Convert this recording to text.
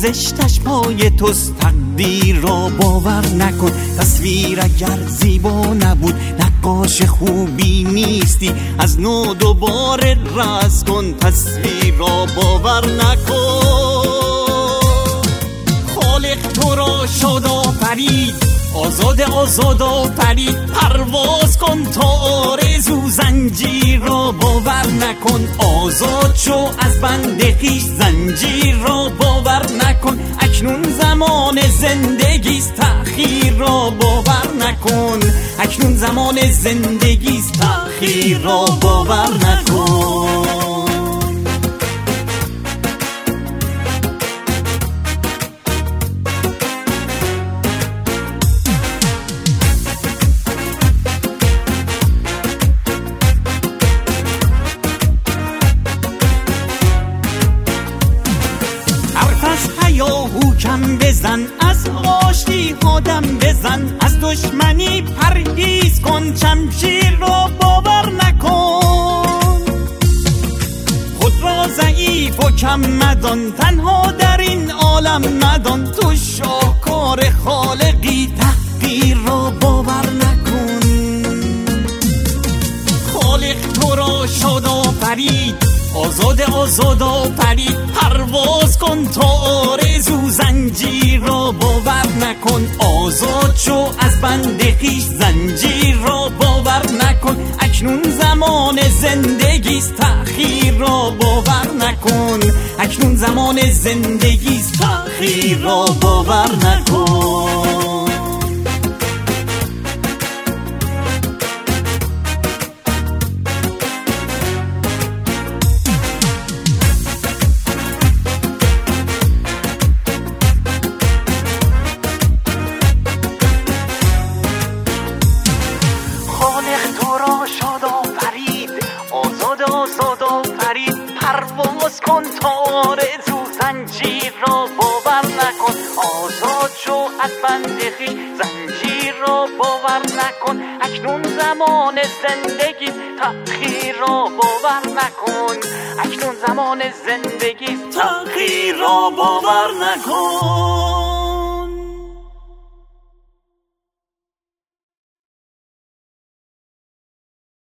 زشتش پای توست، تقدیر را باور نکن. تصویر اگر زیبا نبود نقاش خوبی نیستی، از نو دوباره رسم کن، تصویر را باور نکن. خالق تو را شاد آفرید، آزاد آفرید، پرواز کن تا آرزو، زنجیر را باور نکن. آزاد شو از بند خویش، زنجیر را باور نکن. اکنون زمان زندگیست، تأخیر را باور نکن. اکنون زمان زندگیست، تأخیر را باور نکن. هیاهو کم بزن، از آشتی آدم بزن، از دشمنی پرهیز کن، شمشیر را باور نکن. خود را ضعیف و کم مدان، تنها در این عالم مدان. تو شاهکار خالقی، تحقیر را باور نکن. خالق تو را شاد آفرید، آزاد آفرید، پرواز کن تا آرزو، زنجیر را باور نکن. آزاد شو از بند خویش، زنجیر را باور نکن. اکنون زمان زندگیست، تأخیر را باور نکن. اکنون زمان زندگیست، تأخیر را باور نکن. آزاد آفرید، پرواز کن تا آرزو، زنجیر را باور نکن. آزاد شو از بند خویش، زنجیر را باور نکن. اکنون زمان زندگی، تأخیر را باور نکن. اکنون زمان زندگی، تأخیر را باور نکن.